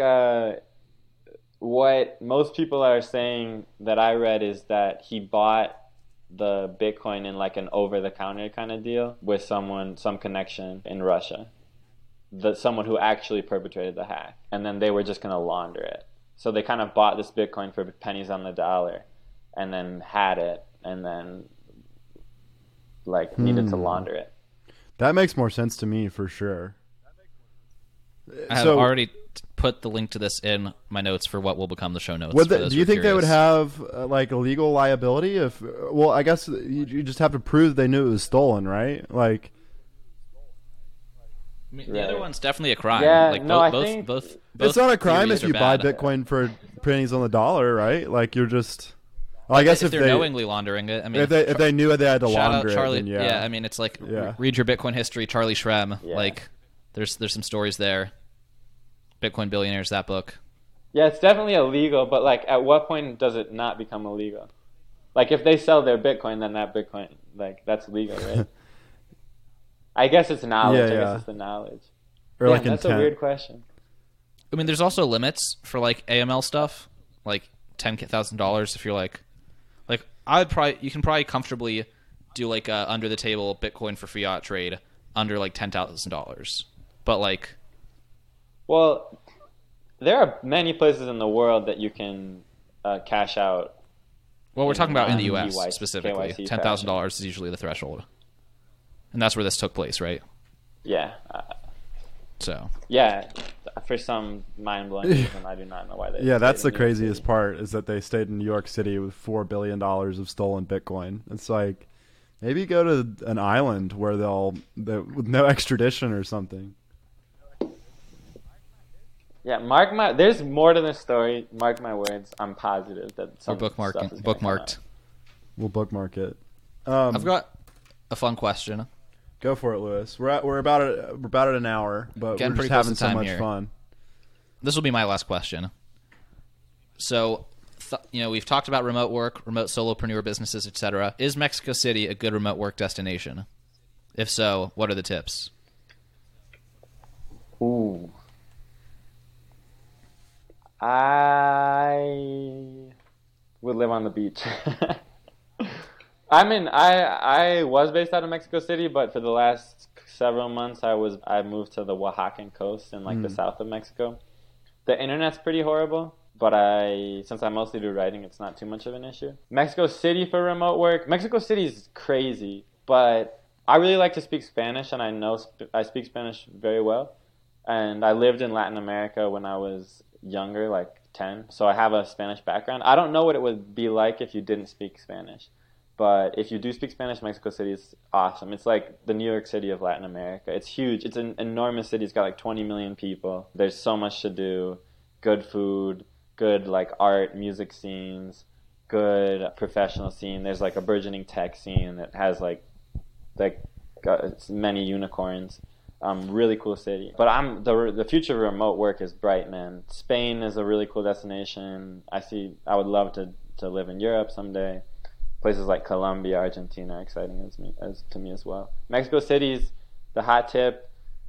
what most people are saying that I read is that he bought the Bitcoin in like an over-the-counter kind of deal with some connection in Russia. Someone who actually perpetrated the hack. And then they were just going to launder it. So they kind of bought this Bitcoin for pennies on the dollar and then had it and then needed to launder it. That makes more sense to me for sure. I have already put the link to this in my notes for what will become the show notes. Do you think they would have like a legal liability if? Well, I guess you just have to prove they knew it was stolen, right? Like, I mean, the other one's definitely a crime. Yeah, like, no, I both, think both it's not a crime theories if you are buy bad. Bitcoin for pennies on the dollar, right? Like, you're just. Well, I guess if if they're they knowingly laundering it, I mean, if they knew they had to shout out launder Charlie. it, then yeah. I mean, it's like Yeah. read your Bitcoin history, Charlie Shrem. Yeah. Like, there's some stories there. Bitcoin Billionaires, that book. Yeah, it's definitely illegal, but like at what point does it not become illegal? Like if they sell their Bitcoin, then that Bitcoin, that's legal, right? I guess it's knowledge. Yeah, I yeah. guess it's the knowledge. or Damn, like that's intent. a weird question. I mean, there's also limits for like AML stuff, like $10,000 if you're like you can probably comfortably do like a under the table Bitcoin for fiat trade under like $10,000, but like. Well, there are many places in the world that you can cash out. Well, we're talking about in the KYC U.S. specifically. fashion. $10,000 is usually the threshold, and that's where this took place, right? Yeah. So Yeah, for some mind-blowing reason, I do not know why they. Yeah, that's the stayed in New York craziest City. part is that they stayed in New York City with $4 billion of stolen Bitcoin. It's like, maybe go to an island where with no extradition or something. Yeah, there's more to this story. Mark my words. I'm positive that we're some stuff bookmarking, is gonna come bookmarked. out. We'll bookmark it. I've got a fun question. Go for it, Lewis. We're about at an hour, but Getting we're pretty just close having to so time much here. fun. This will be my last question. So, we've talked about remote work, remote solopreneur businesses, etc. Is Mexico City a good remote work destination? If so, what are the tips? Ooh. I would live on the beach. I was based out of Mexico City, but for the last several months I moved to the Oaxacan coast in the south of Mexico. The internet's pretty horrible, but since I mostly do writing, it's not too much of an issue. Mexico City for remote work. Mexico City is crazy, but I really like to speak Spanish, and I speak Spanish very well. And I lived in Latin America when I was younger, like 10, so I have a Spanish background. I don't know what it would be like if you didn't speak Spanish, but if you do speak Spanish, Mexico City is awesome. It's like the New York City of Latin America. It's huge. It's an enormous city. It's got like 20 million people. There's so much to do. Good food, good like art, music scenes, good professional scene. There's like a burgeoning tech scene that has like many unicorns. Really cool city. But the future of remote work is bright, man. Spain is a really cool destination. I would love to live in Europe someday. Places like Colombia, Argentina are exciting to me as well. Mexico City's the hot tip.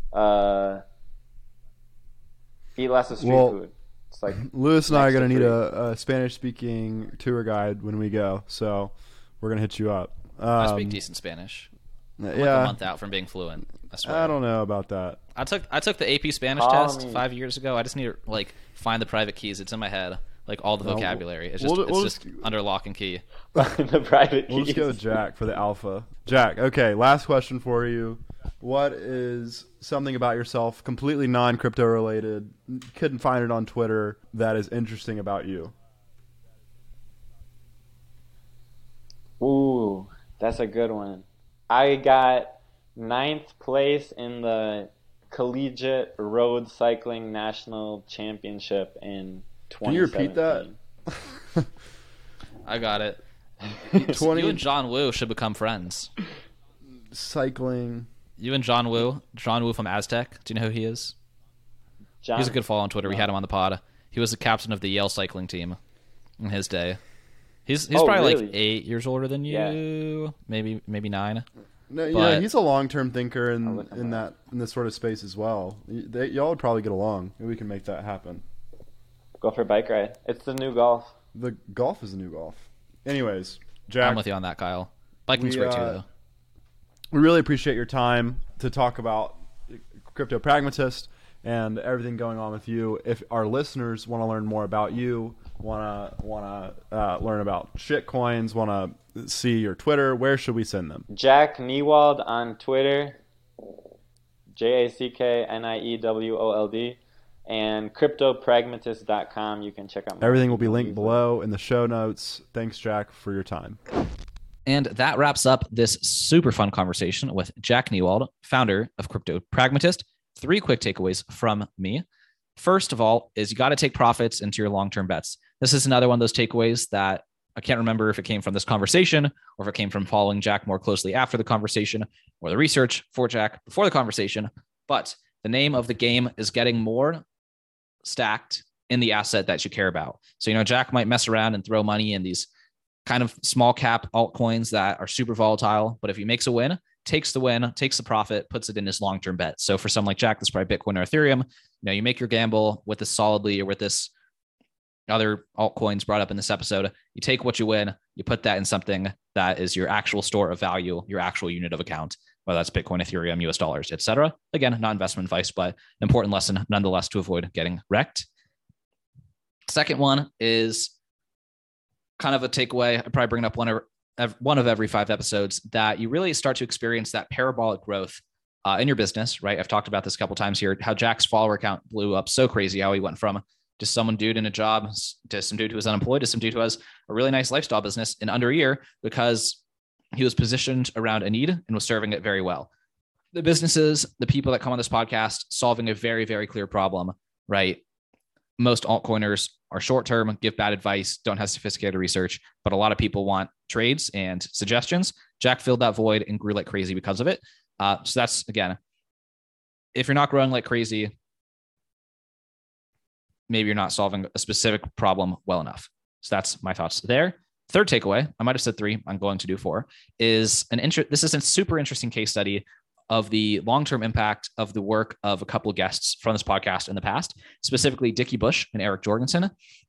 Eat lots of street food. It's like Lewis and I are going to need free. a Spanish-speaking tour guide when we go, so we're going to hit you up. I speak decent Spanish. I'm like a month out from being fluent. I swear. I don't know about that. I took the AP Spanish Call test me. 5 years ago. I just need to find the private keys. It's in my head, like all the vocabulary. It's just we'll it's just under lock and key. The private We'll just go with Jack for the alpha. Jack, okay, last question for you. What is something about yourself, completely non-crypto related, couldn't find it on Twitter, that is interesting about you? Ooh, that's a good one. I got 9th place in the Collegiate Road Cycling National Championship in 2017. Can you repeat that? I got it. 20 You and John Woo should become friends. cycling. You and John Woo from Aztec. Do you know who he is? John, He's a good follow on Twitter. We had him on the pod. He was the captain of the Yale cycling team in his day. He's probably really? like 8 years older than you. Yeah. Maybe 9. No, But- he's a long-term thinker in look him up. this sort of space as well. Y'all would probably get along. Maybe we can make that happen. Go for a bike ride. It's the new golf. The golf is the new golf. Anyways, Jack, I'm with you on that, Kyle. Biking's great too, though. we really appreciate your time to talk about Crypto Pragmatist and everything going on with you. If our listeners want to learn more about you, want to learn about shitcoins, want to see your Twitter, where should we send them? Jack Niewald on Twitter. JackNiewold. And CryptoPragmatist.com. You can check out my Everything will be linked below in the show notes. Thanks, Jack, for your time. And that wraps up this super fun conversation with Jack Niewald, founder of Crypto Pragmatist. 3 quick takeaways from me. First of all, is you got to take profits into your long-term bets. This is another one of those takeaways that I can't remember if it came from this conversation or if it came from following Jack more closely after the conversation or the research for Jack before the conversation. But the name of the game is getting more stacked in the asset that you care about. So, Jack might mess around and throw money in these kind of small cap altcoins that are super volatile. But if he makes a win, takes the profit, puts it in his long-term bet. So for someone like Jack, that's probably Bitcoin or Ethereum. You make your gamble with this Solidly or with this other altcoins brought up in this episode. You take what you win, you put that in something that is your actual store of value, your actual unit of account, whether that's Bitcoin, Ethereum, US dollars, etc. Again, not investment advice, but important lesson nonetheless to avoid getting wrecked. Second one is kind of a takeaway. I probably bring it up one of every 5 episodes, that you really start to experience that parabolic growth in your business, right? I've talked about this a couple times here, how Jack's follower count blew up so crazy, how he went from just someone dude in a job to some dude who was unemployed to some dude who has a really nice lifestyle business in under a year because he was positioned around a need and was serving it very well. The businesses, the people that come on this podcast, solving a very, very clear problem, right? Most altcoiners are short-term, give bad advice, don't have sophisticated research, but a lot of people want trades and suggestions. Jack filled that void and grew like crazy because of it. So that's, again, if you're not growing like crazy, maybe you're not solving a specific problem well enough. So that's my thoughts there. Third takeaway, I might have said 3, I'm going to do 4, is this is a super interesting case study of the long-term impact of the work of a couple of guests from this podcast in the past, specifically Dickie Bush and Eric Jorgensen.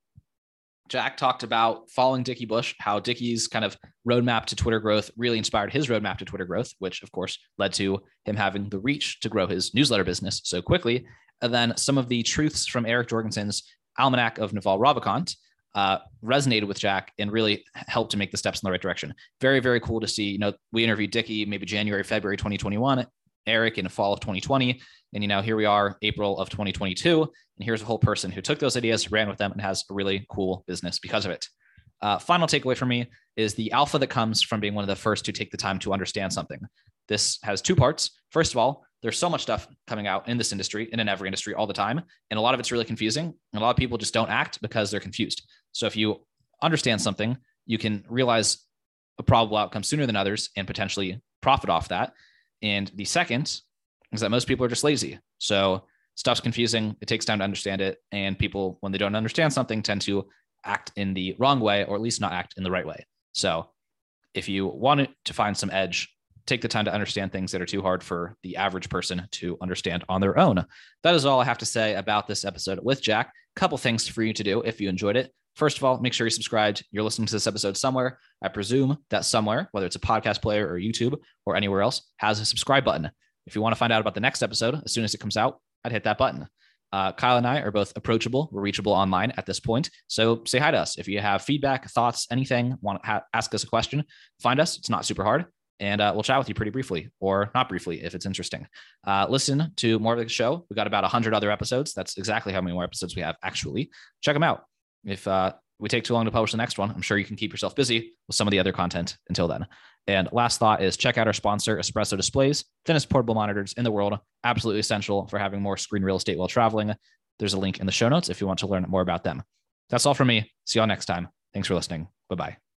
Jack talked about following Dickie Bush, how Dickie's kind of roadmap to Twitter growth really inspired his roadmap to Twitter growth, which of course led to him having the reach to grow his newsletter business so quickly. And then some of the truths from Eric Jorgensen's Almanac of Naval Ravikant resonated with Jack and really helped to make the steps in the right direction. Very, very cool to see. We interviewed Dickie maybe January, February 2021, Eric in fall of 2020. And, here we are, April of 2022. And here's a whole person who took those ideas, ran with them, and has a really cool business because of it. Final takeaway for me is the alpha that comes from being one of the first to take the time to understand something. This has 2 parts. First of all, there's so much stuff coming out in this industry and in every industry all the time. And a lot of it's really confusing. And a lot of people just don't act because they're confused. So if you understand something, you can realize a probable outcome sooner than others and potentially profit off that. And the second is that most people are just lazy. So stuff's confusing. It takes time to understand it. And people, when they don't understand something, tend to act in the wrong way, or at least not act in the right way. So if you want to find some edge, take the time to understand things that are too hard for the average person to understand on their own. That is all I have to say about this episode with Jack. Couple things for you to do if you enjoyed it. First of all, make sure you're subscribed. You're listening to this episode somewhere. I presume that somewhere, whether it's a podcast player or YouTube or anywhere else, has a subscribe button. If you want to find out about the next episode, as soon as it comes out, I'd hit that button. Kyle and I are both approachable. We're reachable online at this point. So say hi to us. If you have feedback, thoughts, anything, want to ask us a question, find us. It's not super hard. And we'll chat with you pretty briefly, or not briefly if it's interesting. Listen to more of the show. We got about 100 other episodes. That's exactly how many more episodes we have, actually. Check them out. If we take too long to publish the next one, I'm sure you can keep yourself busy with some of the other content until then. And last thought is check out our sponsor, Espresso Displays, thinnest portable monitors in the world. Absolutely essential for having more screen real estate while traveling. There's a link in the show notes if you want to learn more about them. That's all from me. See y'all next time. Thanks for listening. Bye-bye.